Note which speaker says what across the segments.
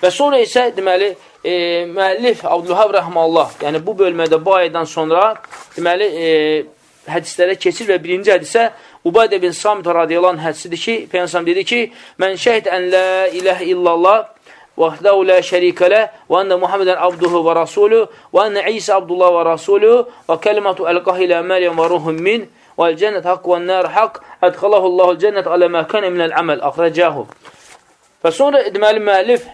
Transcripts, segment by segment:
Speaker 1: Və sonra isə deməli müəllif Abdülvahhab rəhməhullah, yəni bu bölmədə bu ayədən sonra deməli hədislərə keçir və birinci hədisə Ubadə bin Samit radiyallahu anh hədisidir ki, Peyğəmbər dedi ki, mən şəhid ən la ilahə illallah vahdahu la şərikə ləh və ənə Muhammedən abduhu və rasulü və ənə İsa abdullah və rasulü və kəlimatu əlqah ilə Məryəm və ruhum min və cənnət haqq və nər haqq ədxalahullahu cənnət alə məkənə minəl əməl axrəcəhu. Və sonra deməli müəllif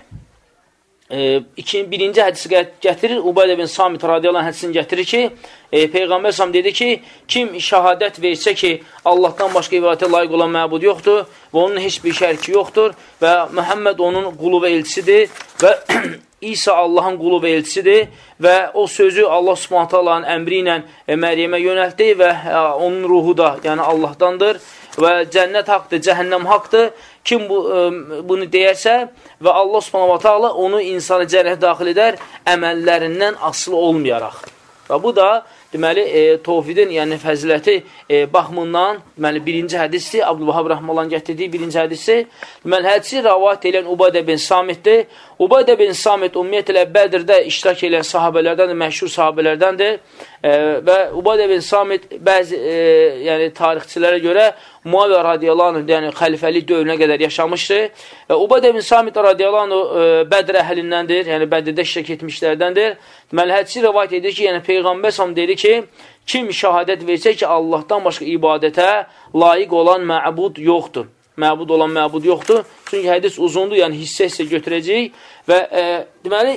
Speaker 1: birinci hədisi gətirir, Ubadə bin Samit radiyallahu anh hədisini gətirir ki, Peyğəmbər sam dedi ki, kim şəhadət versə ki, Allahdan başqa ibadətə layiq olan məbud yoxdur və onun heç bir şəriki yoxdur və Məhəmməd onun qulu və elçisidir və İsa Allahın qulu və elçisidir və o sözü Allah Subhanahu taalanın əmri ilə Məryəmə yönəltdi və onun ruhu da, yəni Allahdandır və cənnət haqdır, cəhənnəm haqdır. Kim bunu deyərsə və Allah Subhanahu taala onu insanı cənnətə daxil edər, əməllərindən asılı olmayaraq. Və bu da deməli tövhidin, yəni fəziləti baxımından deməli birinci hədisdir. Abdülvahhab rəhməhullah gətirdiyi birinci hədisi. Deməli hədisi rivayet edən Ubadə bin Samitdir. Ubadə bin Samit ümumiyyətlə Bədirdə iştirak edən sahabelərdəndir, məşhur sahabələrdəndir. Və Ubadə bin Samit bəzi yəni tarixçilərə görə Muaviyə radiyallahu anh, yəni xəlifəlik dövrünə qədər yaşamışdır. Ubadə bin Samit radiyallahu anh Bədr əhlindəndir, yəni Bədirdə iştirak etmişlərdəndir. Deməli hədisi rivayet edir ki, yəni Peyğəmbər sallallahu dedi ki, kim şəhadət versə ki, Allahdan başqa ibadətə layiq olan məbud yoxdur. Məbud olan məbud yoxdur. Çünki hədis uzundur, yəni hissə götürəcəyik və deməli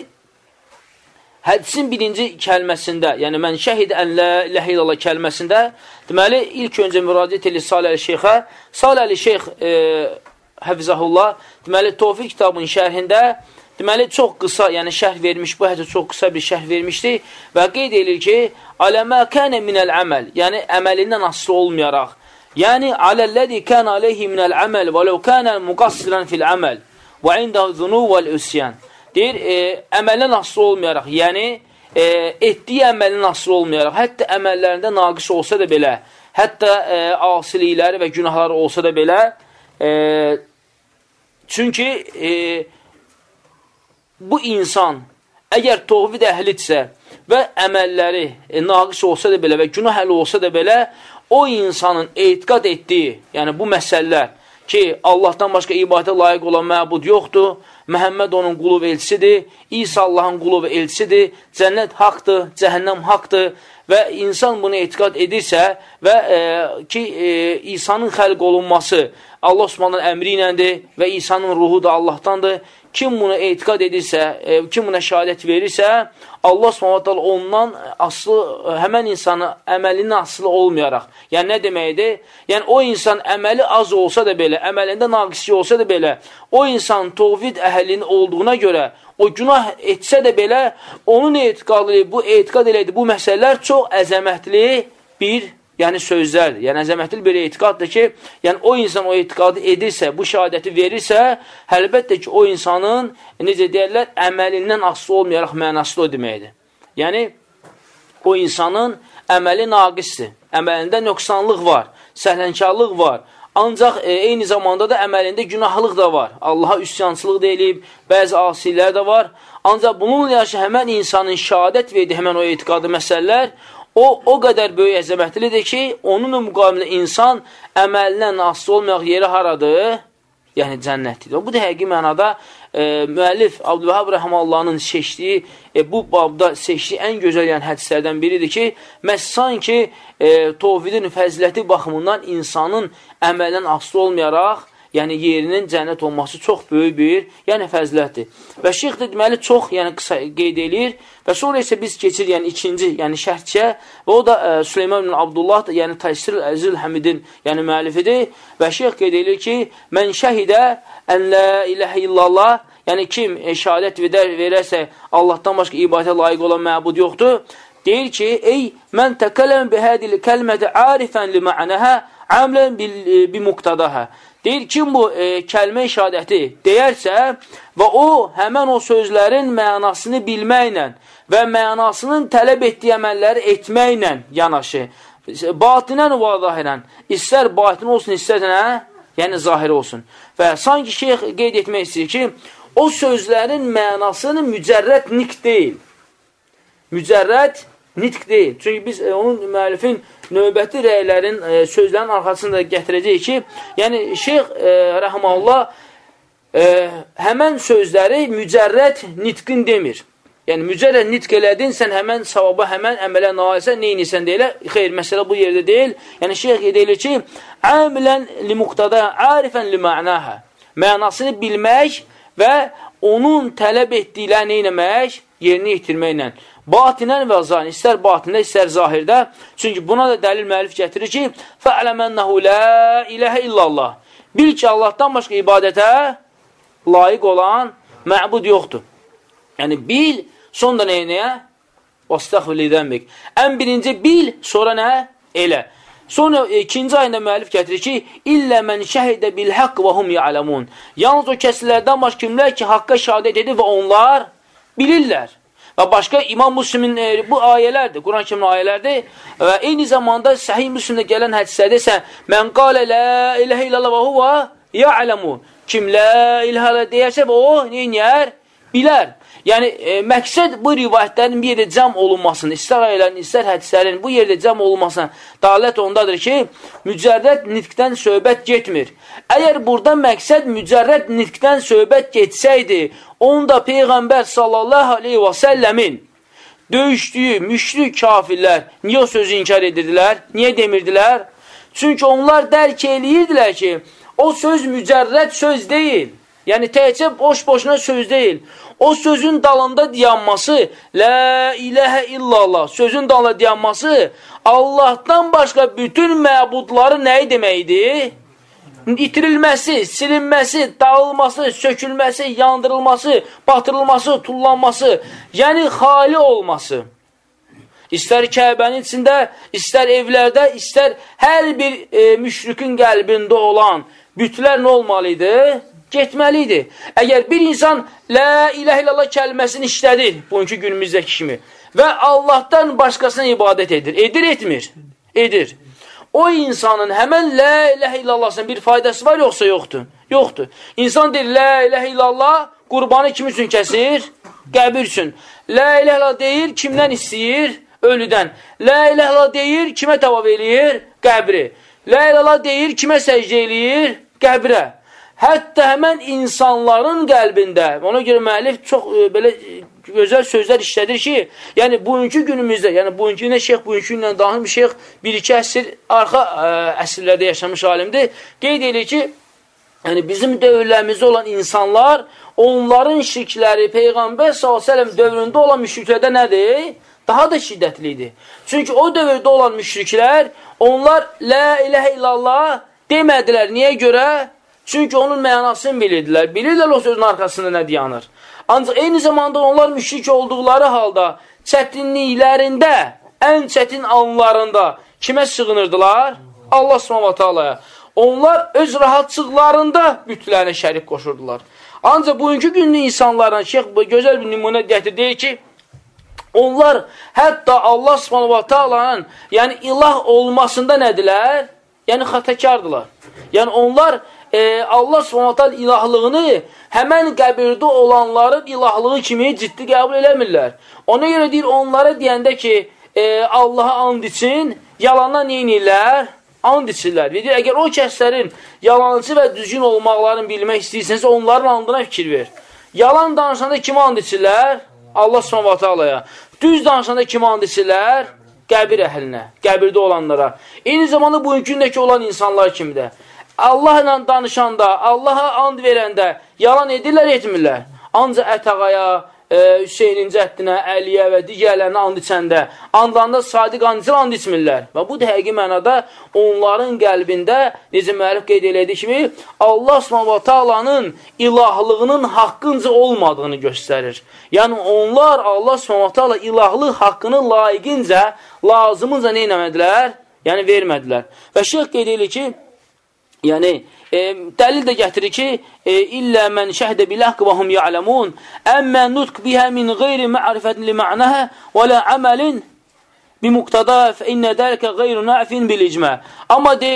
Speaker 1: hədisin birinci kəlməsində, yəni mən şəhid ən la ilahə illallah kəlməsində deməli ilk öncə müraciət edir Salih Əli-Şeyxə. Salih Əli-Şeyx həfizəhullah deməli Tövhid kitabının şərhində deməli, çox qısa, yəni şərh vermiş, bu hədisi çox qısa bir şərh vermişdi və qeyd edir ki, aləmə kənə minəl əməl, yəni əməlindən asılı olmayaraq, yəni aləlləzi kənə aleyhi minəl əməl və ləv kənə müqassirən fil əməl və indahu zunu vəl üsyan. Deyir, əməlindən asılı olmayaraq, yəni etdiyi əməlindən asılı olmayaraq, hətta əməllərində naqis olsa da belə, hətta asilikləri və günahları olsa da belə, çünki bu insan əgər tövhid əhlidirsə və əməlləri naqis olsa da belə və günah əhli olsa da belə, o insanın etiqad etdiyi, yəni bu məsələlər ki, Allahdan başqa ibadətə layiq olan məbud yoxdur, Məhəmməd onun qulu və elçisidir, İsa Allahın qulu və elçisidir, cənnət haqdır, cəhənnəm haqdır və insan bunu etiqad edirsə və ki, İsa'nın xəlq olunması Allah Subhanahu əmri iləndir və İsa'nın ruhu da Allahdandır. Kim buna etiqad edirsə, kim buna şəhadət verirsə, Allah Subhanahu ondan asılı, həmən insanı əməlinin asılı olmayaraq. Yəni, nə deməkdir? Yəni, o insan əməli az olsa da belə, əməlində naqislik olsa da belə, o insan tövhid əhlinin olduğuna görə, o günah etsə də belə, onun etiqadı, bu etiqad elədi, bu məsələlər çox əzəmətli bir yəni sözlərdir. Yəni, əzəmətli bir etiqaddır ki, yəni o insan o etiqadı edirsə, bu şəhadəti verirsə, əlbəttə ki, o insanın, necə deyərlər, əməlindən asılı olmayaraq mənaslı o deməkdir. Yəni, o insanın əməli naqisdir, əməlində nöqsanlıq var, səhlənkarlıq var, ancaq eyni zamanda da əməlində günahlıq da var. Allaha üsyançılıq da eləyib, bəzi asilər də var. Ancaq bununla yaşı həmən insanın şəhadət verdiyi həmən o etiqadı məsələlər, o qədər böyük əzəmətlidir ki, onun müqabilində insan əməlindən asılı olmayaq yeri haradır? Yəni cənnətdir. Bu da həqiqi mənada müəllif Abdülvahhab rəhməhullahın seçdiyi, bu babda seçdiyi ən gözəl yəni hədislərdən biridir ki, məhz sanki tövhidin fəziləti baxımından insanın əməlindən asılı olmayaraq yəni yerinin cənnət olması çox böyük bir, yəni fəzilətdir. Və şeyx də deməli çox, yəni qısa qeyd edir və sonra isə biz keçir, yəni ikinci, yəni şərhçiyə və o da Süleyman ibn Abdullah, yəni Təysir Əzil Həmidin, yəni müəllifidir və şeyx qeyd edir ki, mən şəhidə ən la ilahə illallah, yəni kim şəhadət verərsə Allahdan başqa ibadətə layiq olan məbud yoxdur, deyir ki, ey mən təkələm bihədil kəlmədə arifən li mə'nəhə əmlən bi muqtadahə. Deyir, kim bu kəlmə-i şəhadəti deyərsə və o, həmən o sözlərin mənasını bilməklə və mənasının tələb etdiyi əməlləri etməklə yanaşı, batinən və zahirən, istər batin olsun, istərsə nə? Yəni zahir olsun. Və sanki şeyx qeyd etmək istəyir ki, o sözlərin mənasını mücərrəd nitq deyil. Mücərrəd nitq deyil. Çünki biz onun müəllifin növbəti rəylərin, sözlərin arxasında gətirəcəyik ki, yəni Şeyx Rəhməllah həmən sözləri mücərrəd nitqin demir. Yəni, mücərrəd nitq elədin, sən həmən savaba, həmən əmələ nailsən, neynisən deyilə. Xeyr, məsələ bu yerdə deyil. Yəni, şeyx deyilir ki, əmilən li muqtada, arifən li mə'nəhə. Mənasını bilmək və onun tələb etdikləri neynəmək, yerini yetirməklə. Batinən və zahir, istər batində, istər zahirdə. Çünki buna da dəlil müəllif gətirir ki, fə'ələmənnəhu lə iləhə illallah. Bil ki, Allahdan başqa ibadətə layiq olan məbud yoxdur. Yəni, bil, sonra nəyə? Vastəxvilidən ən birinci bil, sonra nə? Elə. Sonra ikinci ayında müəllif gətirir ki, illə mən şəhidə bil haqq və hum ya'ləmun. Yalnız o kəslərdən başqa kimlər ki, haqqa şəhadət edir və onlar bilirlər. Və başqa İmam Müslimin bu ayələrdir, Quran kimin ayələrdir və eyni zamanda Səhih Müslimdə gələn hədislərdə isə mən qalə lə iləhə illallah və huvə ya'ləmun. Kim lə iləhə deyərsə və o neynəyər? Bilər. Yəni, məqsəd bu rivayətlərin bir yerdə cəm olunmasını, istər ayələrin, istər hədislərin bu yerdə cəm olunmasına dalət ondadır ki, mücərrəd nitqdən söhbət getmir. Əgər burada məqsəd mücərrəd nitqdən söhbət getsəydi, onda Peyğəmbər sallallahu aleyhi və səlləmin döyüşdüyü müşrik kafirlər niyə o sözü inkar edirdilər? Niyə demirdilər? Çünki onlar dərk eləyirdilər ki, o söz mücərrəd söz deyil. Yəni, təkcə boş-boşuna söz deyil. O sözün dalında dayanması, lə iləhə illallah, sözün dalında dayanması, Allahdan başqa bütün məbudları nəyi deməkdir? İtirilməsi, silinməsi, dağılması, sökülməsi, yandırılması, batırılması, tullanması, yəni xali olması. İstər Kəbənin içində, istər evlərdə, istər hər bir müşrikin qəlbində olan bütlər nə olmalıydı? Getməlidir. Əgər bir insan lə iləhə illallah kəlməsini işlədir, bugünkü günümüzdəki kimi, və Allahdan başqasına ibadət edir. Edir, etmir? Edir. O insanın həmən lə iləhə illallahsının bir faydası var, yoxsa yoxdur? Yoxdur. İnsan deyir, lə iləhə illallah qurbanı kim üçün kəsir? Qəbir üçün. Lə iləhə illallah deyir, kimdən istəyir? Ölüdən. Lə iləhə illallah deyir, kimə tavaf eləyir? Qəbri. Lə iləhə illallah deyir, kimə səcdə eləyir? Qəbrə. Hətta həmən insanların qəlbində, ona görə müəllif çox belə gözəl sözlər işlədir ki, yəni bugünkü günümüzdə, yəni bugünkü günə şeyx, bugünkü günlə daxil bir şeyx 1-2 əsr arxa əsrlərdə yaşamış alimdir. Qeyd edir ki, yəni bizim dövrlərimizdə olan insanlar, onların şirkləri Peyğəmbər s.ə.v dövründə olan müşriklərdə nədir? Daha da şiddətlidir. Çünki o dövrdə olan müşriklər, onlar lə iləhə illallah demədilər. Niyə görə? Çünki onun mənasını bilirdilər. Bilirdilər o sözün arxasında nə dayanır. Ancaq eyni zamanda onlar müşrik olduqları halda çətinliklərində, ən çətin anlarında kimə sığınırdılar? Allah s.ə.v-yə. Onlar öz rahatçılıqlarında bütlərinə şərik qoşurdular. Ancaq bugünkü günlük insanlardan şeyx gözəl bir nümunə gətirdi ki, onlar hətta Allah s.ə.v-ın yəni ilah olmasında nədirlər? Yəni xətəkardılar. Yəni onlar Allah s.ə.v ilahlığını həmən qəbirdə olanların ilahlığı kimi ciddi qəbul eləmirlər. Ona görə deyir, onlara deyəndə ki, Allaha and için, yalandan neyinirlər? And içirlər. Deyir, əgər o kəslərin yalancı və düzgün olmaqlarını bilmək istəyirsənsə, onların andına fikir ver. Yalan danışanda kimə and içirlər? Allah s.ə.v-yə. Düz danışanda kimə and içirlər? Qəbir əhlinə, qəbirdə olanlara. Eyni zamanda bugünkü gündəki olan insanlar kimdə? Allah ilə danışanda, Allaha and verəndə yalan edirlər, etmirlər. Ancaq Ətağaya, Hüseynin cəddinə, Əliyə və digərlərinə and içəndə, andlarında sadiq and içir, and içmirlər. Və bu da həqiqi mənada onların qəlbində, necə müəllif qeyd elədiyi kimi, Allah s.ə.v-ın ilahlığının haqqınca olmadığını göstərir. Yəni onlar Allah s.ə.v ilahlıq haqqını layiqincə, lazımınca nə eləmədilər? Yəni vermədilər. Və şeyx qeyd edir ki, yəni, dəlil də gətirir ki, illə mən şəhdə biləhq və hum ya'ləmun, əmmə nutq bihə min qeyri mə'rifətin li mə'nəhə və lə əməlin bimuqtada fə innə dəlikə qeyru nəfin bil icmə. Amma deyir,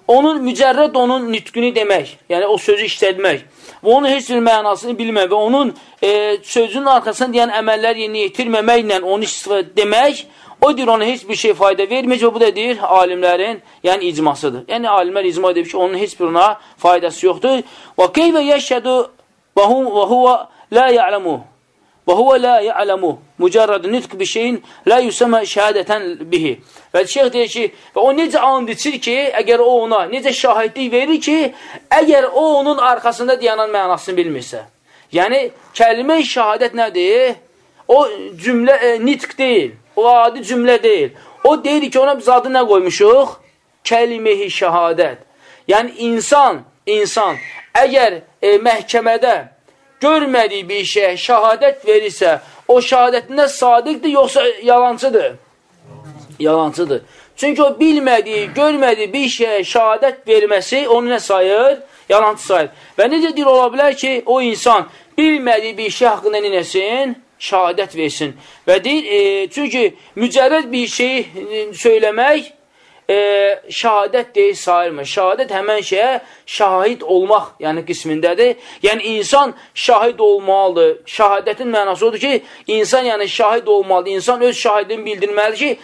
Speaker 1: onun mücərrəd onun nitqini demək, yəni o sözü işlətmək və onun heç bir mənasını bilmək və onun sözünün arxasında deyən əməllər yerinə yetirməməklə onu istifadə demək, o deyir, ona heç bir şey fayda verməyəcək, bu da deyir, alimlərin, yəni icmasıdır. Yəni, alimlər icma edib ki, onun heç bir ona faydası yoxdur. Və keyfə yəşhədu və huvə la ya'ləmuh. Və huvə la ya'ləmuh. Mücərrəd nitq bir şeyin la yüsəmə şəhədətən bihi. Və şeyh deyir ki, və o necə and içir ki, əgər o ona, necə şahidlik verir ki, əgər o onun arxasında dayanan mənasını bilmirsə. Yəni, kəlmə-i şəhadət nədir? O cümlə, nitq deyil. O adi cümlə deyil. O deyir ki, ona biz adı nə qoymuşuq? Kəlmə-i şəhadət. Yəni, insan əgər məhkəmədə görmədiyi bir şeyə şəhadət verirsə, o şəhadətində sadiqdir, yoxsa yalancıdır? Yalancıdır. Çünki o bilmədiyi, görmədiyi bir şeyə şəhadət verməsi onu nə sayır? Yalancı sayır. Və necə deyir, ola bilər ki, o insan bilmədiyi bir şey haqqında neyəsin? Şəhadət versin. Və deyir, çünki mücərrəd bir şeyi söyləmək şəhadət deyil sayılmır. Şəhadət həmən şeyə şahid olmaq, yəni qismindədir. Yəni, insan şahid olmalıdır. Şəhadətin mənası odur ki, insan yəni şahid olmalıdır. İnsan öz şahidini bildirməlidir ki,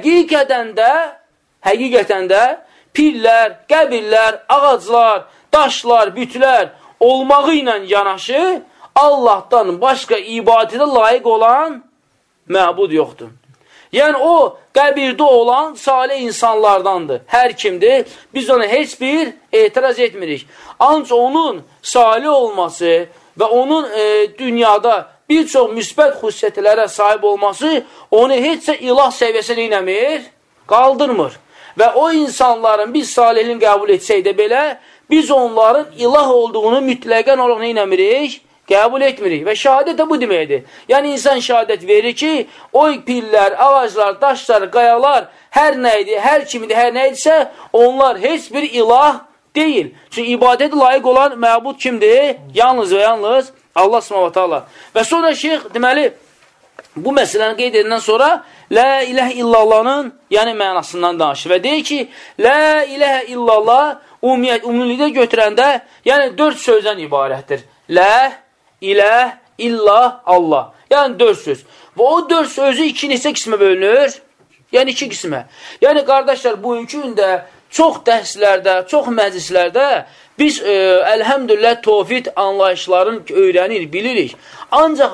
Speaker 1: həqiqətən də pirlər, qəbirlər, ağaclar, daşlar, bütlər olmağı ilə yanaşı, Allahdan başqa ibadətə layiq olan məbud yoxdur. Yəni, o qəbirdə olan salih insanlardandır. Hər kimdir. Biz ona heç bir etiraz etmirik. Ancaq onun salih olması və onun dünyada bir çox müsbət xüsusiyyətlərə sahib olması onu heçsə ilah səviyyəsinə inəmir, qaldırmır. Və o insanların biz salihini qəbul etsək də belə, biz onların ilah olduğunu mütləqən olaraq nə inəmirik? Qəbul etmirik. Və şəhadət də bu deməkdir. Yəni, insan şəhadət verir ki, o pillər, ağaclar, daşlar, qayalar, hər nə idi, hər kimidir, hər nə idisə, onlar heç bir ilah deyil. Çünki ibadət layiq olan məbud kimdir? Yalnız və yalnız Allah s.ə.v. Və sonra şeyx, deməli, bu məsələni qeyd edindən sonra La iləhə illallahın, yəni mənasından danışır. Və deyir ki, La iləhə illallah ümumilikdə götürəndə, yəni 4 sözdən ibarətdir. La İləh, illah, Allah. Yəni 4 söz. Və o 4 sözü 2 neçə qismə bölünür? Yəni 2 qismə. Yəni, qardaşlar, bugünkü gündə çox dərslərdə, çox məclislərdə biz, əlhəmdülillah, tövhid anlayışlarını öyrənir, bilirik. Ancaq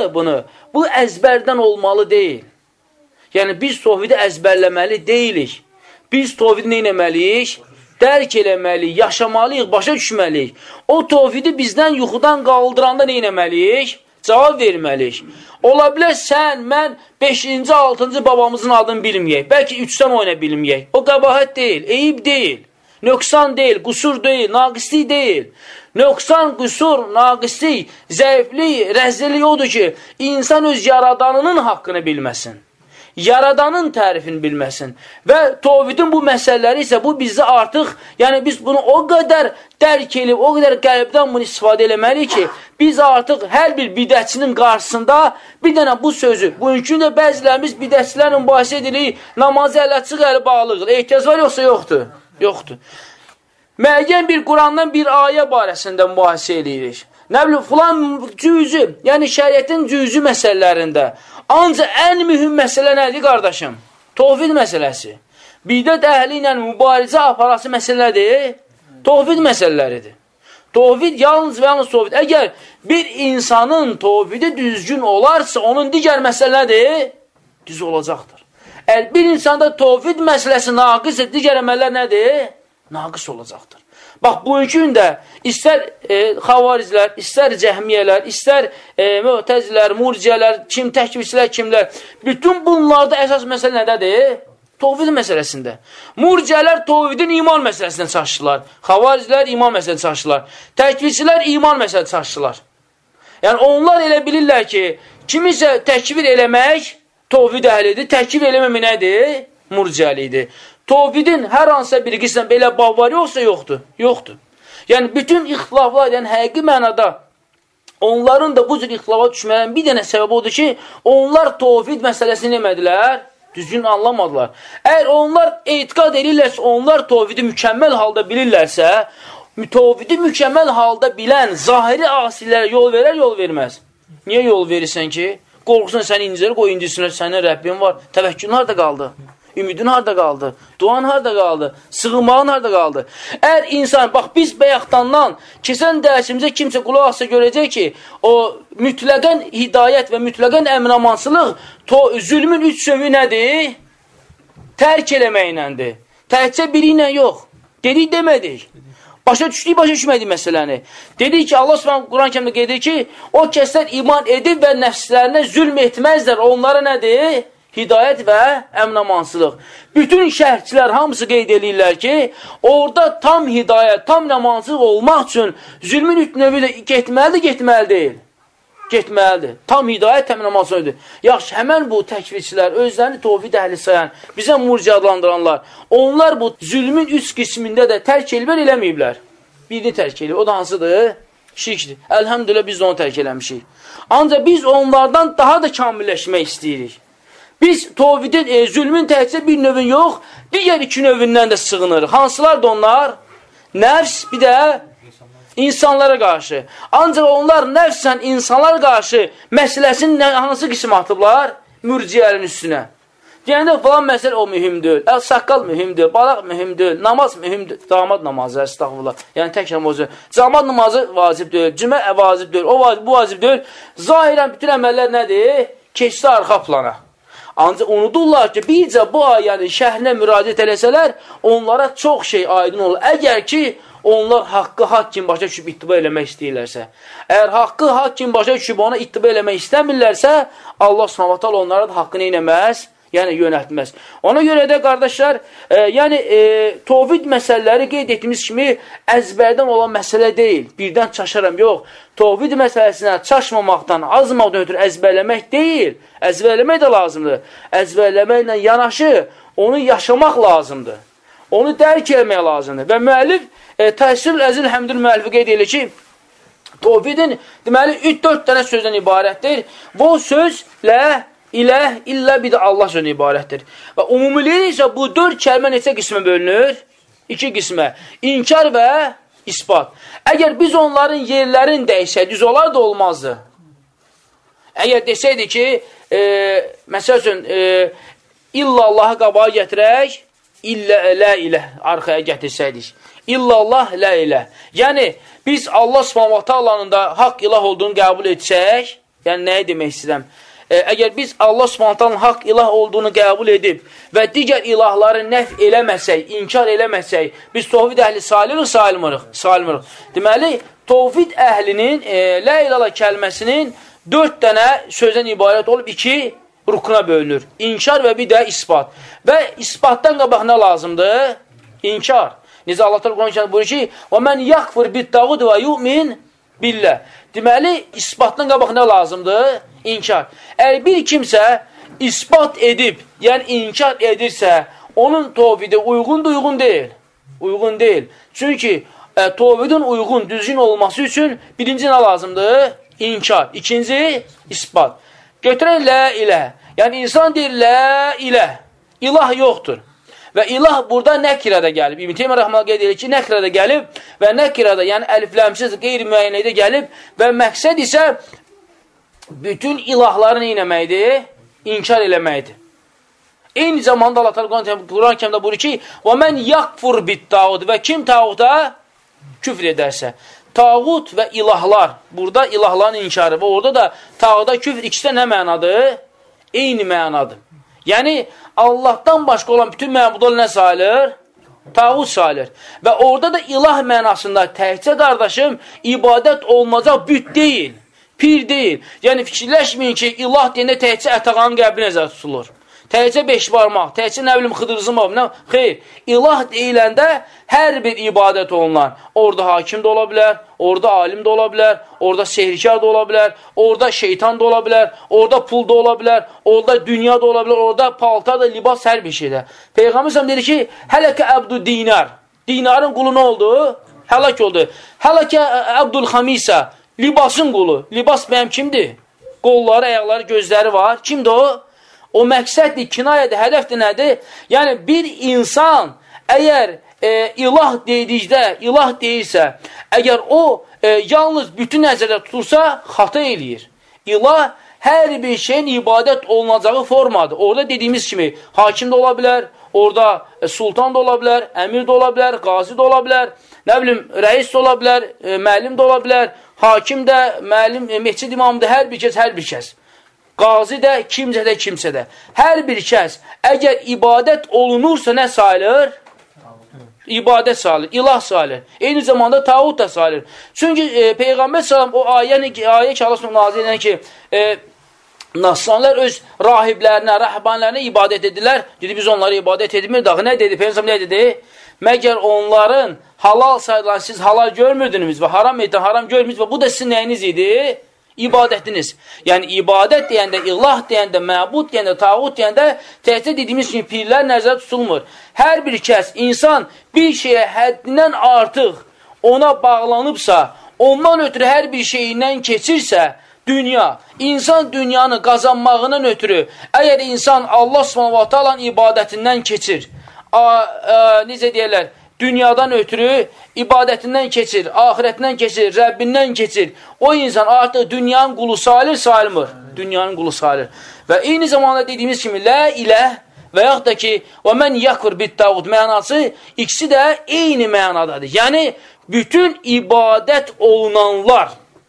Speaker 1: bu əzbərdən olmalı deyil. Yəni, biz tövhidi əzbərləməli deyilik. Biz tövhidi nə etməliyik? Dərk eləməliyik, yaşamalıyıq, başa düşməliyik. O tövhidi bizdən yuxudan qaldıranda nə etməliyik? Cavab verməliyik. Ola bilər sən, mən 5-ci, 6-cı babamızın adını bilməyək. Bəlkə 3-dən oyna bilməyək. O qəbahət deyil, eyib deyil, nöqsan deyil, qusur deyil, naqislik deyil. Nöqsan, qusur, naqislik, zəiflik, rəzillik odur ki, insan öz yaradanının haqqını bilməsin. Yaradanın tərifini bilməsin. Və tövhidin bu məsələləri isə bu bizdə artıq, yəni biz bunu o qədər dərk edib, o qədər qəlbdən bunu istifadə eləməliyik ki, biz artıq hər bir bidətçinin qarşısında bir dənə bu sözü, bugünkü də bəzilərimiz bidətçilərlə mübahisə edirik, namazı ələçıq əli bağlıqdır. Ehtiyac var yoxsa yoxdur? Yoxdur. Müəyyən bir Qurandan bir ayə barəsində mübahisə edirik. Nə bilim, filan cüzü, yəni şəriətin cüzü məsələlərində. Ancaq ən mühüm məsələ nədir, qardaşım? Tövhid məsələsi. Bidət əhli ilə mübarizə aparası məsələdir. Tövhid məsələləridir. Tövhid yalnız və yalnız tövhid. Əgər bir insanın tövhidi düzgün olarsa, onun digər məsələdir, düz olacaqdır. Əgər bir insanda tövhid məsələsi naqissə, digər əməllər nədir? Naqis olacaqdır. Bax, bugünkü gündə istər xavariclər, istər cəhmiyyələr, istər mütəzilər, murciyələr, təkvizçilər, kimlər, bütün bunlarda əsas məsələ nədədir? Tövhid məsələsində. Murciyələr tövhidin iman məsələsindən çaşdılar. Xavariclər iman məsələsindən çaşdılar. Təkvizçilər iman məsələsindən çaşdılar. Yəni, onlar elə bilirlər ki, kimisə təkvir eləmək tövhid əhlidir, təkvir eləməmək nədir? Murciyəlidir. Tövhidin hər hansısa bir qismən belə bab var yoxsa yoxdur? Yoxdur. Yəni, bütün ixtilaflar, yəni həqiqi mənada onların da bu cür ixtilafa düşmələrin bir dənə səbəb odur ki, onlar tövhid məsələsini demədilər, Düzgün anlamadılar. Əgər onlar etiqad edirlərsə, onlar tovhidi mükəmməl halda bilirlərsə, tovhidi mükəmməl halda bilən zahiri asilərə yol verər, yol verməz. Niyə yol verirsən ki? Qorxusun səni incəlir, qoy incilsinlər, sənin Rəbbin var. Təvəkkülün harada qaldı? Ümidin harada qaldı? Duan harada qaldı? Sığınmağın harada qaldı? Əgər insan, bax biz bayaqdandan keçən dərsimizə kimsə qulaq assa görəcək ki, o mütləqən hidayət və mütləqən əminansılıq zülmün üç sövü nədir? Tərk eləməklədir. Təkcə biri ilə yox. Dedik, demədik. Başa düşdük, başa düşmədik məsələni. Dedik ki, Allah Subhanahu Quran-Kərimdə qeyd edir ki, o kəslər iman edib və nəfslərinə zülm etməzlər. Onlara nədir? Hidayət və əminamansılıq. Bütün şərhçilər hamısı qeyd edirlər ki, orada tam hidayət, tam əminamansılıq olmaq üçün zülmün üç növü də getməlidir, getməli deyil. Getməlidir. Tam hidayət, tam əminamansılıqdır. Yaxşı, həmən bu təkvirçilər, özlərini tovhid əhli sayan, bizə murciə adlandıranlar, onlar bu zülmün üç qismində də tərk eləməyiblər. Birini tərk eləyib. O da hansıdır? Şirkdir. Əlhəmdülillah biz onu tərk eləmişik. Ancaq biz onlardan daha da kamilləşmək istəyirik. Biz tovhidin, zülmün təkcə bir növün yox, digər iki növündən də sığınırıq. Hansılar da onlar? Nəfs, bir də insanlara qarşı. Ancaq onlar nəfsən insanlara qarşı məsələsinin hansı qismi atıblar? Mürciyələrin üstünə. Deyəndə falan məsələ o mühümdür, saqqal mühümdür, balaq mühümdür, namaz mühümdür, damad namazı, əstəğfurullah. Yəni tək namazı, camad namazı vacib deyil, cümə vacib deyil, o vacib, bu vacib deyil. Zahirən bütün əməllər nədir? Keçdi arxa plana. Ancaq unudurlar ki, bircə bu ayənin şəhrinə müraciət eləsələr, onlara çox şey aydın olur. Əgər ki, onlar haqqı haqq kimi başa düşüb ittiba eləmək istəyirlərsə, əgər haqqı haqq kimi başa düşüb ona ittiba eləmək istəmirlərsə, Allah Subhanahu taala onlara da haqqını eləməz, yəni yönəltməz. Ona görə də qardaşlar, tovhid məsələləri qeyd etdiyimiz kimi əzbərdən olan məsələ deyil. Birdən çaşaram, yox. Tovhid məsələsinə çaşmamaqdan, azmaqdan ötürü əzbərləmək deyil. Əzbərləmək də lazımdır. Əzbərləməklə yanaşı onu yaşamaq lazımdır. Onu dərk etmək lazımdır. Və müəllif Təhsil Əzil Həmdül müəllifi qeyd edir ki, tovhidin deməli 3-4 dənə sözdən ibarətdir. Bu söz İləh, illə bir də Allah sözünə ibarətdir. Və umumilikdə isə bu 4 kəlmə neçə qismə bölünür? 2 qismə. İnkar və isbat. Əgər biz onların yerlərini dəyişsək, düz olar da olmazdı. Əgər desəydi ki, məsəl üçün, illa Allahı qabağa gətirək, lə ilə arxaya gətirsəydik. İlla Allah, lə ilə. Yəni, biz Allah Subhanahu Taala'nın da haqq ilah olduğunu qəbul etsək, yəni nəyə demək istəyirəm? Əgər biz Allah Subhanahu haqq ilah olduğunu qəbul edib və digər ilahları nəf eləməsək, inkar eləməsək, biz tovhid əhli sayılmırıq. Deməli, tovhid əhlinin la ilaha kəlməsinin 4 dənə sözdən ibarət olub 2 rukuna bölünür. İnkar və bir də isbat. Və isbatdan qabaq nə lazımdır? İnkar. Necə Allah Teala Quran-ı buyurur ki: "Və men yakfur bit-tağut və yu'min billah." Deməli, isbatdan qabaq nə lazımdır? İnkar. Əgər bir kimsə isbat edib, yəni inkar edirsə, onun tovhidi uyğun deyil. Uyğun deyil. Çünki tovhidin uyğun, düzgün olması üçün birinci nə lazımdır? İnkar. İkinci, isbat. Götürək lə ilə. Yəni, insan deyir lə ilə. İlah yoxdur. Və ilah burada nəkirədə gəlib. İbn Teymiyyə rəhməhullah qeyd edir ki, nəkirədə gəlib və nəkirədə, yəni əlifləmsiz, qeyri-müəyyənlikdə gəlib və məqsəd isə bütün ilahları neynəməkdir? İnkar eləməkdir. Eyni zamanda Allah Teala Quran-Kərimdə buyurur ki: "Və men yakfur bit-tağut" və kim tağuta küfr edərsə. Tağut və ilahlar, burada ilahların inkarı və orada da tağuta küfr ikisi də nə mənadır? Eyni mənadır. Yəni, Allahdan başqa olan bütün məbudlar nə sayılır? Tağut sayılır. Və orada da ilah mənasında təkcə qardaşım, ibadət olunacaq büt deyil, pir deyil. Yəni, fikirləşməyin ki, ilah deyəndə təkcə ətağanın qəbri nəzər tutulur. Təkcə beş barmaq, təkcə nə bilim xıdırzımov, xeyr. İlah deyiləndə hər bir ibadət olunan, orada hakim də ola bilər, orada alim də ola bilər, orada sehrikar da ola bilər, orada şeytan da ola bilər, orada pul da ola bilər, orada dünya da ola bilər, orada paltar da, libas, hər bir şeydə. Peyğəmbər dedi ki, hələkə əbdu dinar. Dinarın qulu nə oldu? Həlak oldu. Hələkə əbdul xamisa. Libasın qulu. Libas mənim kimdir? Qolları, ayaqları, gözləri var. Kimdir o? O məqsəddir, kinayədir, hədəfdir nədir? Yəni, bir insan əgər ilah dedikdə, ilah deyirsə, əgər o yalnız bütün nəzərdə tutursa, xata eləyir. İlah hər bir şeyin ibadət olunacağı formadır. Orada dediyimiz kimi, hakim də ola bilər, orada sultan da ola bilər, əmir də ola bilər, qazi də ola bilər, nə bilim, rəis də ola bilər, müəllim də ola bilər, hakim də, müəllim, məscid imamı da, hər bir kəs. Qazi də, kimsə də. Hər bir kəs, əgər ibadət olunursa, nə sayılır? İbadət sayılır, ilah sayılır. Eyni zamanda tağut da sayılır. Çünki Peyğəmbər salam o ayə ki, Allah nazir edən ki, Nasranlar öz rahiblərinə, rəhbanlərinə ibadət edirlər. Dedi, biz onlara ibadət edilmir. Dağı nə dedi? Peyğəmbər nə dedi? Məgər onların halal sayılan siz halal görmürdünüz və haram edən haram görmürdünüz və bu da sizin nəyiniz idi? İbadətiniz. Yəni, ibadət deyəndə, ilah deyəndə, məbud deyəndə, tağut deyəndə, təhcə dediyimiz kimi pirlər nəzərdə tutulmur. Hər bir kəs, insan bir şeyə həddindən artıq ona bağlanıbsa, ondan ötürü hər bir şeyindən keçirsə, dünya, insan dünyanı qazanmağından ötürü, əgər insan Allah s.ə.v. ibadətindən keçir, necə deyərlər, dünyadan ötürü ibadətindən keçir, ahirətindən keçir, Rəbbindən keçir, o insan artıq dünyanın qulu sayılmır, dünyanın qulu sayılır. Və eyni zamanda dediyimiz kimi, lə iləh və yaxud da ki, və mən yakfur bit-tağut mənası, ikisi də eyni mənadadır. Yəni, bütün ibadət olunanlar,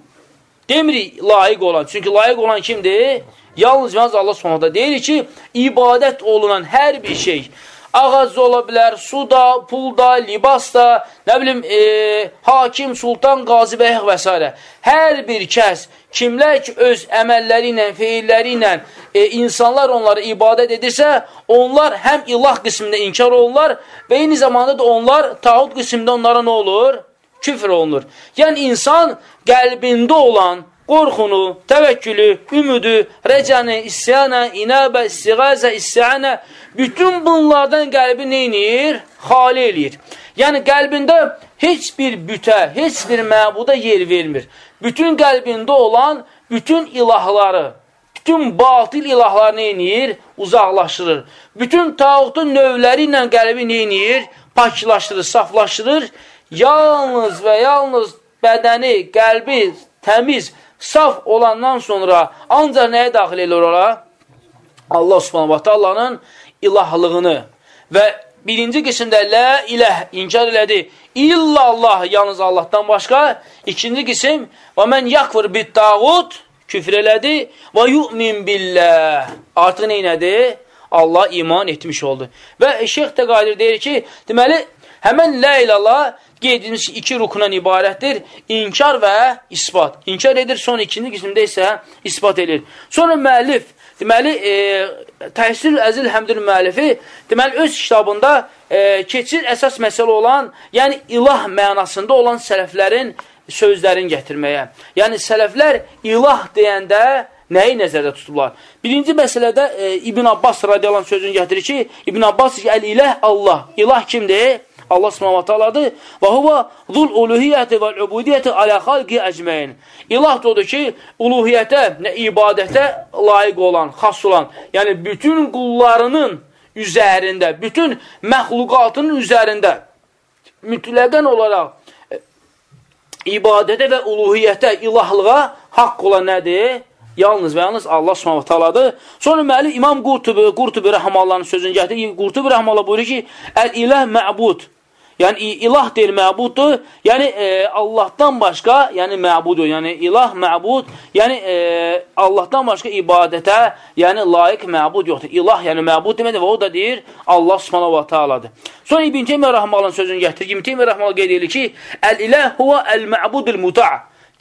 Speaker 1: demirik layiq olan. Çünki layiq olan kimdir? Yalnız Allah sonunda deyir ki, ibadət olunan hər bir şey, ağac da ola bilər, su da, pul da, libas da, nə bilim, hakim, sultan, qazi və s. Hər bir kəs, kimlər ki, öz əməlləri ilə, feilləri ilə insanlar onları ibadət edirsə, onlar həm ilah qismində inkar olurlar və eyni zamanda da onlar tağut qismində onlara nə olur? Küfr olunur. Yəni, insan qəlbində olan qorxunu, təvəkkülü, ümidu, rəcəni, isyanə, inəbə, istiğazə, istiənə, bütün bunlardan qəlbi neynir? Xali eləyir. Yəni, qəlbində heç bir bütə, heç bir məbuda yer vermir. Bütün qəlbində olan bütün ilahları, bütün batıl ilahları neynir? Uzaqlaşdırır. Bütün tağutun növləri ilə qəlbi neynir? Paklaşdırır, saflaşdırır. Yalnız və yalnız bədəni, qəlbi təmiz, saf olandan sonra ancaq nəyə daxil edir ora? Allah subhanahu wa ta'alanın ilahlığını və birinci qismdə lə iləh inkar elədi. İllallah, yalnız Allahdan başqa. İkinci qism və mən yakfur bit-tağut küfr elədi və yu'min billah. Artıq neynədir? Allah iman etmiş oldu. Və Şeyx Təqadir deyir ki, deməli, həmən lə ilallah qeyd edilmiş iki rukundan ibarətdir. İnkar və isbat. İnkar edir, sonra ikinci qismdə isə isbat edir. Sonra müəllif, deməli, Təhsil Əzil Həmdül müəllifi, deməli, öz kitabında keçir əsas məsələ olan, yəni ilah mənasında olan sələflərin sözlərini gətirməyə. Yəni, sələflər ilah deyəndə nəyi nəzərdə tutublar? Birinci məsələdə İbn Abbas radiyallahu sözünü gətirir ki, İbn Abbas ki, əl-iləh Allah. İlah kimdir? Allah subhanahu wa ta'aladır. Və huva zul uluhiyyəti və ubudiyyəti alə xalqi əcməyin. İlah da odur ki, uluhiyyətə, ibadətə layiq olan, xas olan, yəni bütün qullarının üzərində, bütün məxluqatının üzərində mütləqən olaraq ibadətə və uluhiyyətə, ilahlığa haqq olan nədir? Yalnız və yalnız Allah subhanahu wa ta'aladır. Sonra müəllif İmam Qurtubi rəhmallahın sözünü gətirir. Qurtubi rəhmallah buyurur ki, əl-iləh məbud. Yəni, ilah deyil, məbuddur. Yəni, Allahdan başqa, yəni məbudur. Yəni, ilah, məbud, yəni Allahdan başqa ibadətə, yəni layiq məbud yoxdur. İlah, yəni məbud deməkdir və o da deyir, Allah subhanahu wa ta'aladır. Sonra İbn Teymiyyə rəhmallahın sözünü gətirir. İbn Teymiyyə rəhmallah qeyd edir ki, əl-iləh huvə əl-məbudul muta'.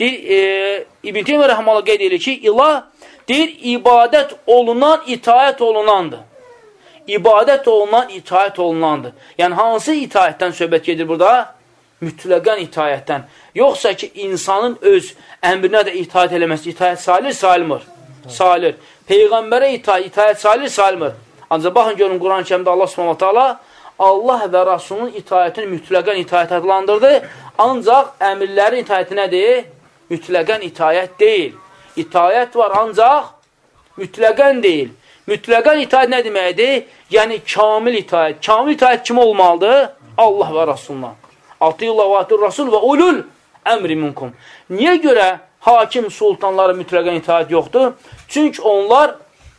Speaker 1: İbn Teymiyyə rəhməllah qeyd edir ki, ilah deyir, ibadət olunan, itaət olunandır. İbadət olunan, itaət olunandır. Yəni, hansı itaətdən söhbət gedir burada? Mütləqən itaətdən. Yoxsa ki, insanın öz əmrinə də itaət eləməsi, itaət sayılır, sayılmır. Sayılır. Peyğəmbərə itaət sayılır, sayılmır. Ancaq baxın, görün, Quran-ı Kərimdə Allah subhanahu ta'ala Allah və Rasulun itaətini mütləqən itaət adlandırdı. Ancaq əmirlərin itaəti nədir? Mütləqən itaət deyil. İtaət var, ancaq mütləqən deyil. Mütləqən itaət nə deməkdir? Yəni, kamil itaət. Kamil itaət kim olmalıdır? Allah və Rasuluna. Atiyullah və atiyur Rasul və ulul əmri minkum. Niyə görə hakim sultanlara mütləqən itaət yoxdur? Çünki onlar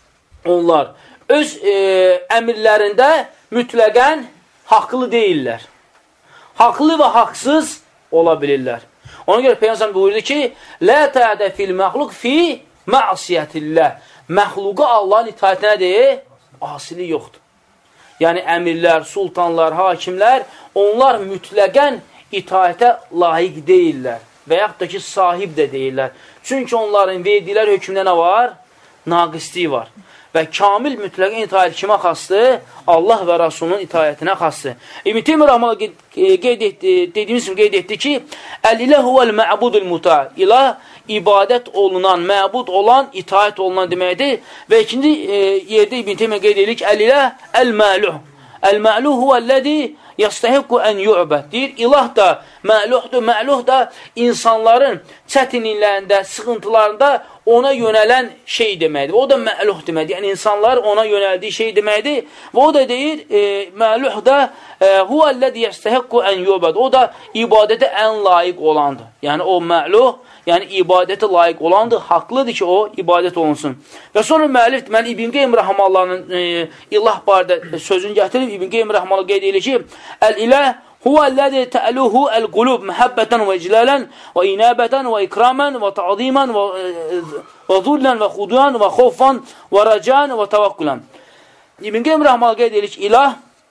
Speaker 1: öz əmirlərində mütləqən haqlı deyirlər. Haqlı və haqsız ola bilirlər. Ona görə Peyğəmbər buyurdu ki, "Lə tə'də fil məxluq fi ma'siyatillah." Məxluqa Allahın itaəti nədir? Asili yoxdur. Yəni əmirlər, sultanlar, hakimlər, onlar mütləqən itaətə layiq deyirlər və yaxud da ki, sahib də deyirlər. Çünki onların verdikləri hökmdə nə var? Naqisliyi var. Və kamil mütləqən itaət kimə xasdır? Allah və Rasulunun itaətinə xasdır. İbn Teymiyyə rəhməhullah dediyimiz kimi qeyd etdi ki, "Əl-ilah huvəl mə'budul muta." İlah ibadət olunan, məbud olan, itaət olunan deməkdir. Və ikinci yerdə İbn Teymiyyə qeyd edir ki, "Əl-ilah əl-mə'luh." Əl-mə'luh huvəlləzi yəstəhikku ən yu'bəd. Deyir, ilah da mə'luhdur. Mə'luh da insanların çətinliklərində, sıxıntılarında ona yönələn şey deməkdir. O da mə'luh deməkdir. Yəni, insanlar ona yönəldiyi şey deməkdir. Və o da deyir, mə'luh da huvəlləzi yəstəhikku ən yu'bəd. O da ibadətə ən layiq olandır. Yəni, o mə'luh, yəni ibadətə layiq olandır, haqlıdır ki, o ibadət olunsun. Və sonra müəllif, deməli, İbn Qeym rəhməhəllahın ilah barədə sözünü gətirib, İbn Qeym rəhməhəllah qeyd edir ki, "Əl-ilah huvəl-ləzi tə'luhu əl-qulub məhəbbətən və iclələn və inabətən və ikramən və ta'zimən və zullən və xuduyan və xofan və rəcan və təvəkkülən." İbn Qeym rəhməhəllah qeyd edir ki, ilah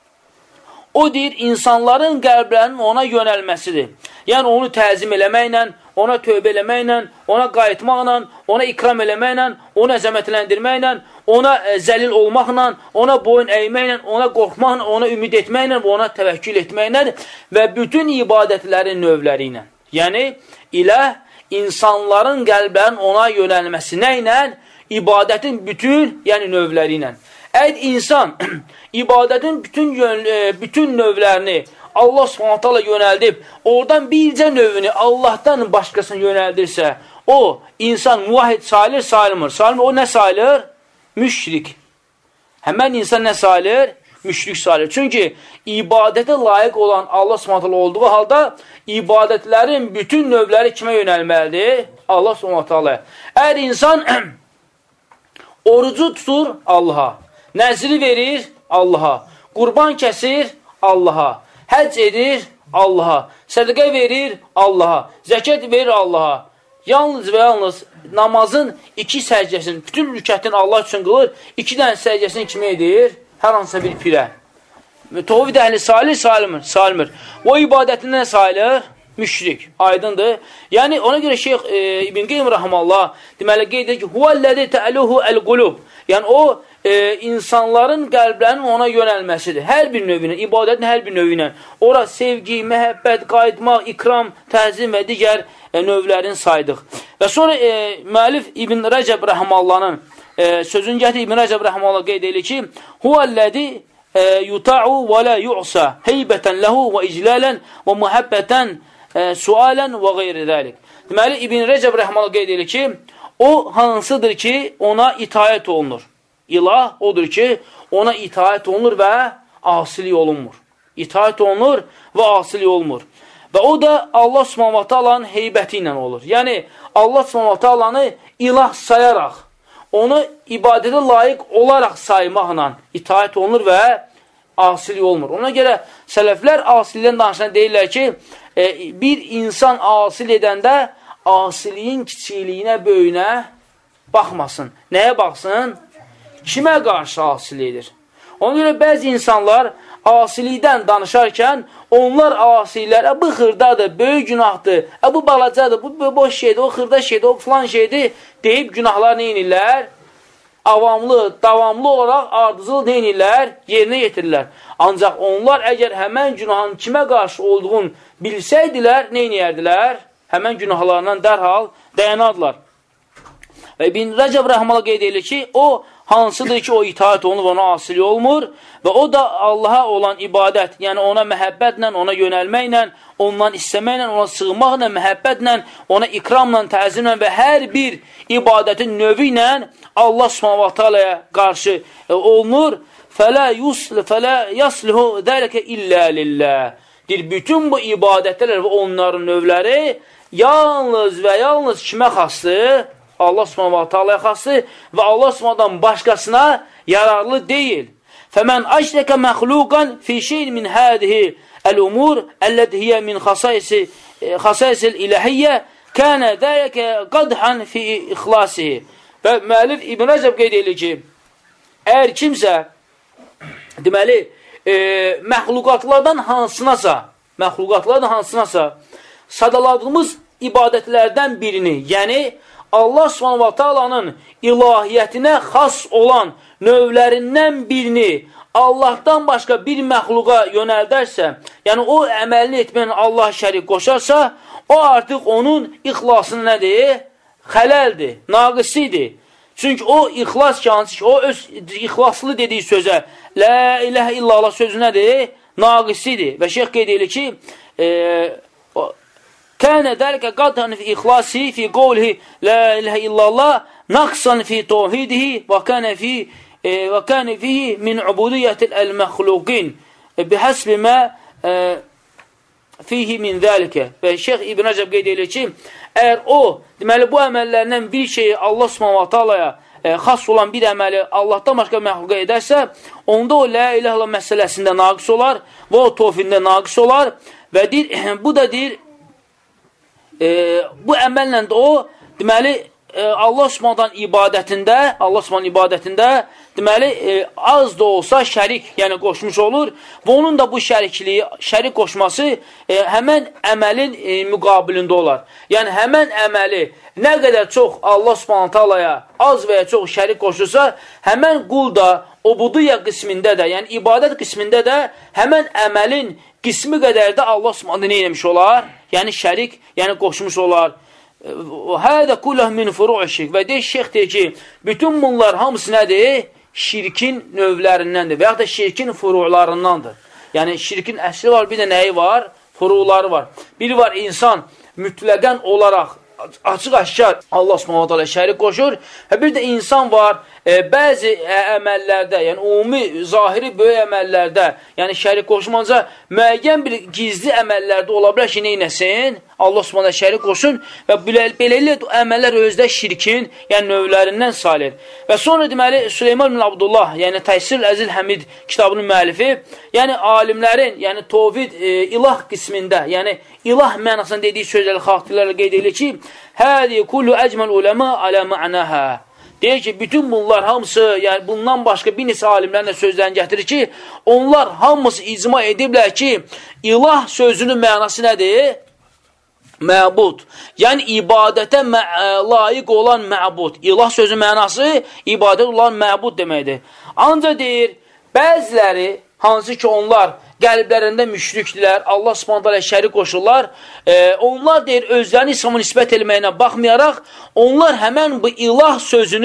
Speaker 1: o deyir, insanların qəlblərinin ona yönəlməsidir. Yəni, onu təzim eləməklə, ona tövbə eləməklə, ona qayıtmaqla, ona ikram eləməklə, onu əzəmətləndirməklə, ona zəlil olmaqla, ona boyun əyməklə, ona qorxmaqla, ona ümid etməklə və ona təvəkkül etməklə və bütün ibadətlərin növləri ilə. Yəni, ilah insanların qəlblərinin ona yönəlməsinə ilə, ibadətin bütün, yəni növləri ilə. Əgər insan ibadətin bütün növlərini Allah s.ə.v. yönəldib, oradan bircə növünü Allahdan başqasını yönəldirsə, o insan muvahid sayılır, sayılmır. O nə sayılır? Müşrik. Həmən insan nə sayılır? Müşrik sayılır. Çünki ibadətə layiq olan Allah s.ə.v. olduğu halda ibadətlərin bütün növləri kimə yönəlməlidir? Allah s.ə.v. Əgər insan orucu tutur Allaha, nəzri verir Allaha, qurban kəsir Allaha, həcc edir Allaha, sədəqə verir Allaha, zəkət verir Allaha. Yalnız və yalnız namazın 2 səcdəsini, bütün rükətini Allah üçün qılır, 2 dənə səcdəsini kimə edir? Hər hansısa bir pirə. Tovhid əhli sayılır, sayılmır. O ibadətindən sayılır, müşrik, aydındır. Yəni, ona görə Şeyx İbn Qeym rəhməhullah deməli qeyd edir ki, huvəlləzi tə'luhu əl-qulub. Yəni, o insanların qəlblərinin ona yönəlməsidir. Hər bir növünə, ibadətin hər bir növünə. Ora sevgi, məhəbbət, qayıtmaq, ikram, təzim və digər növlərini saydıq. Və sonra müəllif İbn Rəcəb rəhməhəllahın sözünü gətirib İbn Rəcəb rəhməhəllah qeyd edir ki, huvəlləzi yuta'u və la yu'sa heybətən ləhu və iclələn və muhabbətən sualən və qeyri zəlik. Deməli, İbn Rəcəb rəhməhəllah qeyd edir ki, o hansıdır ki, ona itaət olunur. İlah odur ki, ona itaət olunur və asilik olunmur. İtaət olunur və asilik olunmur. Və o da Allah s.ə.v.'ın heybəti ilə olur. Yəni, Allah s.ə.v.'ı ilah sayaraq, onu ibadətə layiq olaraq saymaqla itaət olunur və asilik olmur. Ona görə sələflər asilikdən danışan deyirlər ki, bir insan asil edəndə asiliyin kiçiliyinə, böyünə baxmasın. Nəyə baxsın? Kimə qarşı asil edir? Ona görə bəzi insanlar asilikdən danışarkən onlar asillər, bu xırdadır, böyük günahdır, bu balacadır, bu boş şeydir, o xırda şeydir, o filan şeydir deyib günahlar neynirlər? Avamlı, davamlı olaraq ardıcıl neynirlər? Yerinə yetirirlər. Ancaq onlar əgər həmən günahın kimə qarşı olduğunu bilsəydilər, neyniyərdilər? Həmən günahlarından dərhal dayanardılar. Və İbn Rəcəb rəhməhullah qeyd edir ki, o hansıdır ki, o itaat olunub, ona asili olmur və o da Allaha olan ibadət, yəni ona məhəbbətlə, ona yönəlməklə, ondan istəməklə, ona sığmaqla, məhəbbətlə, ona ikramla, təzimlə və hər bir ibadətin növü ilə Allah Subhanahu wa Ta'ala'ya qarşı olunur. Fələ yaslihu zəlikə illə lillah. Deyir, bütün bu ibadətlər və onların növləri yalnız və yalnız kimə xasdır? Allah Subhanahu wa Ta'ala'ya xasdır və Allah Subhanahu başqasına yararlı deyil. Fəmən əşrəkə məxluqan fi şeyin min hədihi əl-umur əllədihiyə min xasaisil iləhiyyə kənə zəlikə qadhan fi ixlasihi. Və müəllif İbn Rəcəb qeyd edir ki, əgər kimsə deməli, məxluqatlardan hansınasa sadaladığımız ibadətlərdən birini, yəni Allah Subhanahu wa Ta'ala'nın ilahiyyətinə xas olan növlərindən birini Allahdan başqa bir məxluqa yönəldərsə, yəni o əməlini etməyən Allah şərik qoşarsa, o artıq onun ixlasını nədir? Xələldir, naqisidir. Çünki o ixlas ki, hansı ki, o öz ixlaslı dediyi sözə, la iləhə illallah sözü nədir? Naqisidir. Və şeyh qeyd edir ki, kənə dəlikə qadhan fi ixlasi fi qovlihi la iləhə illallah naqsan fi tohidihi və kənə fihi min ubudiyyətil əl-məxluqin bihəsbi mə fihi min zəlikə. Və şeyh İbn Rəcəb qeyd edir ki, əgər o, deməli, bu əməllərindən bir şeyi Allah Subhanahu wa Ta'ala'ya xas olan bir əməli Allahdan başqa məxluqa edərsə, onda o la ilahe illallah məsələsində naqis olar və o tövhidində naqis olar və deyir, bu da deyir, bu əməllə də o, deməli, Allah Subhanahu ibadətində, deməli, az da olsa şərik, yəni qoşmuş olur və onun da bu şərikliyi, şərik qoşması həmən əməlin müqabilində olar. Yəni, həmən əməli nə qədər çox Allah Subhanahu Ta'ala'ya az və ya çox şərik qoşursa, həmən qul da ubudiyyə qismində də, yəni ibadət qismində də həmən əməlin qismi qədər də Allah Subhanahu nə eləmiş olar? Yəni şərik, yəni qoşmuş olar. Hədə kulləh min furu'u şirk. Və deyir, şeyx deyir ki, bütün bunlar hamısı nədir? Şirkin növlərindəndir və yaxud da şirkin furu'larındandır. Yəni şirkin əsli var, bir də nəyi var? Furu'ları var. Biri var, insan mütləqən olaraq açıq-aşkar Allah Subhanahu Ta'ala şərik qoşur. Bir də insan var, bəzi əməllərdə, yəni ümumi, zahiri böyük əməllərdə, yəni şərik qoşmanca müəyyən bir gizli əməllərdə ola bilər ki, neynəsin? Allah Subhanahu şərik qoşun və beləliklə əməllər özdə şirkin, yəni növlərindən sayılır. Və sonra deməli, Süleyman ibn Abdullah, yəni Təysir Əzil Həmid kitabının müəllifi, yəni alimlərin, yəni tovhid ilah qismində, yəni ilah mənasını dediyi sözləri xatirlərlə qeyd edilir ki, hədi kullu əcməl uləmə alə mə'nəhə. Deyir ki, bütün bunlar hamısı, yəni bundan başqa bir neçə alimlərin də sözlərini gətirir ki, onlar hamısı icma ediblər ki, ilah sözünün mənası nədir? Məbud. Yəni, ibadətə layiq olan məbud. İlah sözü mənası ibadət olan məbud deməkdir. Ancaq deyir, bəziləri, hansı ki onlar qəlblərində müşrikdilər, Allah Subhanahu şərik qoşurlar, onlar deyir, özlərini İslam'a nisbət etməyinə baxmayaraq, onlar həmən bu ilah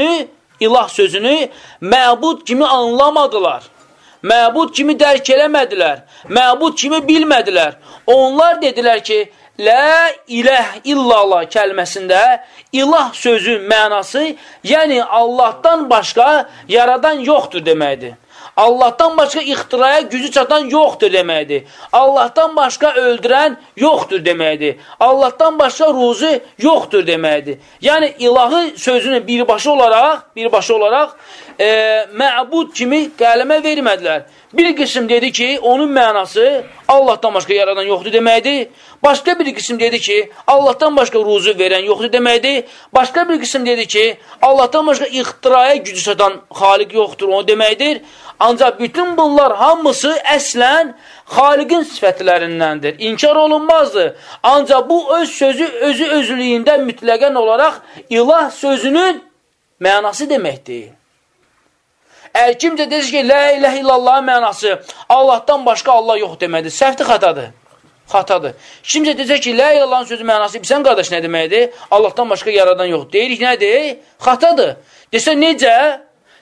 Speaker 1: sözünü məbud kimi anlamadılar. Məbud kimi dərk eləmədilər. Məbud kimi bilmədilər. Onlar dedilər ki, la iləh illallah kəlməsində ilah sözü mənası, yəni Allahdan başqa yaradan yoxdur deməkdir. Allahdan başqa ixtiraya gücü çatan yoxdur deməkdir. Allahdan başqa öldürən yoxdur deməkdir. Allahdan başqa ruzu yoxdur deməkdir. Yəni, ilahı sözünü birbaşa olaraq məbud kimi qələmə vermədilər. Bir qism dedi ki, onun mənası Allahdan başqa yaradan yoxdur deməkdir. Başqa bir qism dedi ki, Allahdan başqa ruzu verən yoxdur deməkdir. Başqa bir qism dedi ki, Allahdan başqa ixtiraya gücü çatan xaliq yoxdur, o deməkdir. Ancaq bütün bunlar hamısı əslən xaliqin sifətlərindəndir. İnkar olunmazdır. Ancaq bu öz sözü özlüyündə mütləqən olaraq ilah sözünün mənası deməkdir. Əgər kimcə desin ki, la ilahe illallah mənası Allahdan başqa Allah yox deməkdir. Səhvdir, xatadır. Kimcə desin ki, la ilahe illallahın sözü mənası, bilsən qardaş nə deməkdir? Allahdan başqa yaradan yox. Deyirik, nədir? Xatadır. Desən, necə?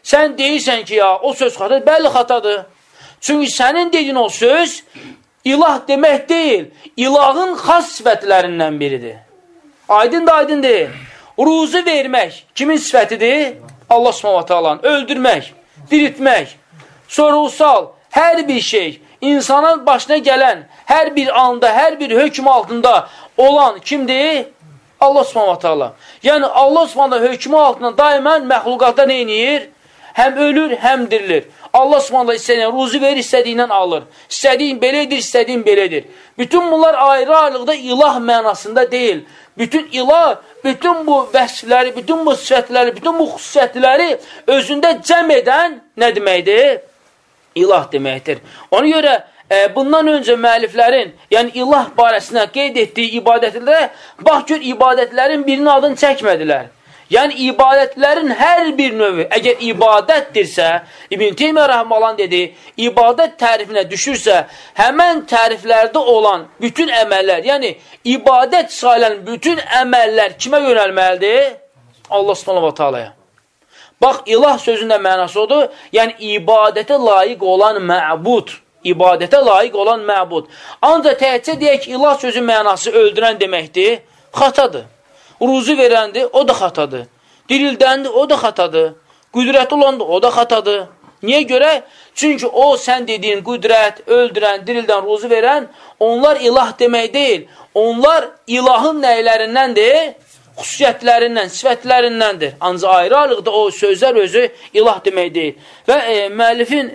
Speaker 1: sən deyirsən ki, ya, o söz xatadır, bəli xatadır. Çünki sənin dediyin o söz ilah demək deyil, ilahın xas sifətlərindən biridir. Aydın da aydın deyil. Ruzu vermək kimin sifətidir? Allah Subhanahu Taala'nın. Öldürmək, diriltmək, sorğu-sual, hər bir şey, insanın başına gələn, hər bir anda, hər bir hökm altında olan kimdir? Allah Subhanahu Taala. Yəni Allah Subhanahu hökmü altında daimən məxluqatda nə edir? Həm ölür, həm dirilir. Allah Subhanahu istədiyin ruzu verir, istədiyindən alır. İstədiyin belədir, istədiyin belədir. Bütün bunlar ayrı-ayrılıqda ilah mənasında deyil. Bütün ilah, bütün bu vəsfləri, bütün bu sifətləri, bütün bu xüsusiyyətləri özündə cəm edən nə deməkdir? İlah deməkdir. Ona görə bundan öncə müəlliflərin, yəni ilah barəsində qeyd etdiyi ibadətlərə, bax gör, ibadətlərin birinin adını çəkmədilər. Yəni, ibadətlərin hər bir növü, əgər ibadətdirsə, İbn Teymiyyə Rəhməlan dedi, ibadət tərifinə düşürsə, həmən təriflərdə olan bütün əməllər, yəni ibadət sayılan bütün əməllər kimə yönəlməlidir? Allah Subhanahu Taala'ya. Bax, ilah sözünün mənası odur, yəni ibadətə layiq olan məbud. İbadətə layiq olan məbud. Ancaq təhcə deyək ki, ilah sözün mənası öldürən deməkdir, xatadır. Ruzu verəndir, o da xatadır. Dirildəndir, o da xatadır. Qüdrət olandır, o da xatadır. Niyə görə? Çünki o, sən dediyin qüdrət, öldürən, dirildən, ruzu verən, onlar ilah demək deyil. Onlar ilahın nəylərindəndir? Xüsusiyyətlərindən, sifətlərindəndir. Ancaq ayrı-ayrılıqda o sözlər özü ilah demək deyil. Və müəllifin,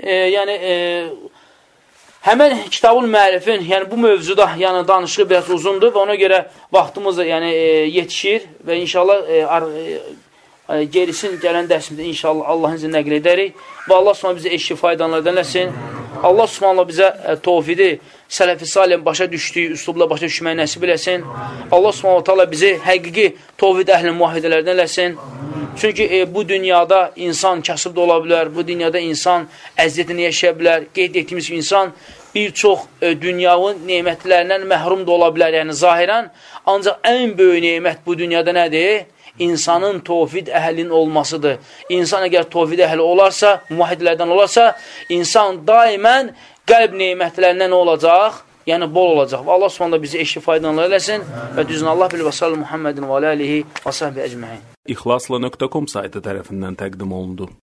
Speaker 1: həmən kitabın müəllifin, yəni bu mövzuda yəni danışığı biraz uzundur və ona görə vaxtımız yəni yetişir və inşallah gerisin gələn dərsimizdə inşallah Allahın iznilə nəql edərik və Allah Subhanahu bizə eşki faydalardan eləsin. Allah Subhanahu bizə tövfidi sələf-i salihən başa düşdüyü üslubla başa düşməyi nəsib eləsin. Allah Subhanahu Taala bizi həqiqi tövhid əhli müvahhidlərdən eləsin. Çünki bu dünyada insan kasıb da ola bilər, bu dünyada insan əziyyətini yaşaya bilər. Qeyd etdiyimiz ki, insan bir çox dünyanın nemətlərindən məhrum da ola bilər, yəni zahirən. Ancaq ən böyük nemət bu dünyada nədir? İnsanın tövhid əhlinin olmasıdır. İnsan əgər tövhid əhli olarsa, müvahhidlərdən olarsa, insan daimən qəlb nemətlərindən olacaq? Yəni bol olacaq. Və Allah Subhanahu bizi eşki faydalanlar eləsin və düzün Allah bilir və sallallahu Muhammedin və alihi və sahbihi ecmaîn.
Speaker 2: İxlasla.com saytı tərəfindən təqdim olundu.